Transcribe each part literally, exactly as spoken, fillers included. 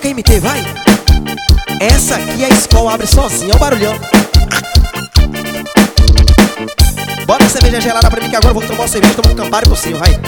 Toca M T, vai. Essa aqui a escola abre sozinha, ó o barulhão. Bota a cerveja gelada pra mim que agora eu vou tomar uma cerveja, tomar um Campari por cima, vai.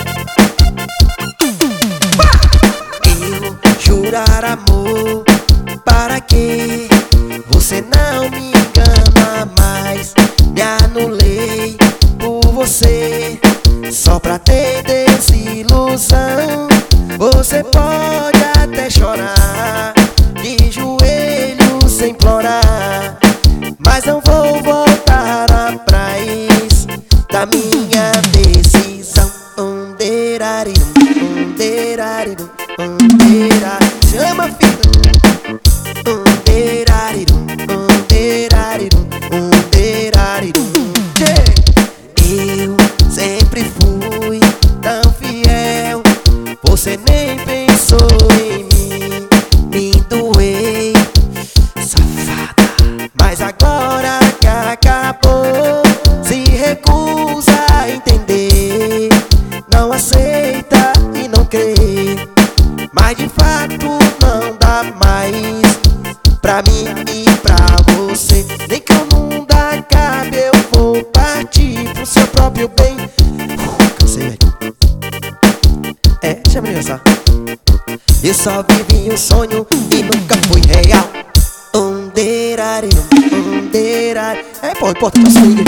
Eu jurar amor, para que você não me engana mais. Me anulei por você, só pra ter desilusão. Você pode até chorar, de joelhos implorar, mas não vou voltar atrás da minha decisão. Um derarirum, um derarirum, um derarirum. Chama, filha. Um derarirum, um derarirum, um derarirum. Eu sempre fui tão fiel, você nem pensou em mim. Me doei, safada, mas agora que acabou, se recusa a entender, não aceita e não crê. Mas de fato não dá mais pra mim e pra você. Nem que o mundo acabe, eu vou partir pro seu próprio bem. uh, Cansei, velho. É, deixa eu me pensar. Eu só vivi um sonho e nunca foi real. Um derarirum, um derarirum. É, pô, importante o swing.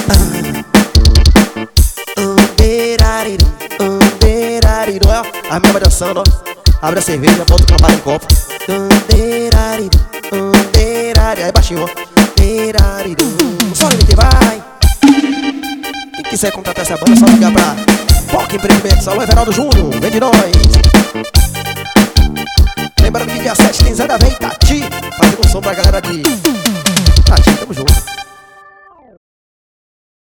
ah. Um derarirum, um derarirum. Ó, a minha dançando, ó. Abre a cerveja, bota o Campari em copo. Um derarirum, um derarirum. Aí baixinho, ó. Derarirum. Só M T, vai. Quem quiser contratar essa banda, é só ligar pra Foca Empreendimento, Salão Everaldo Júnior, vem de nós. Lembrando que dia sete tem Zé da Véia Itati, fazendo um som pra galera de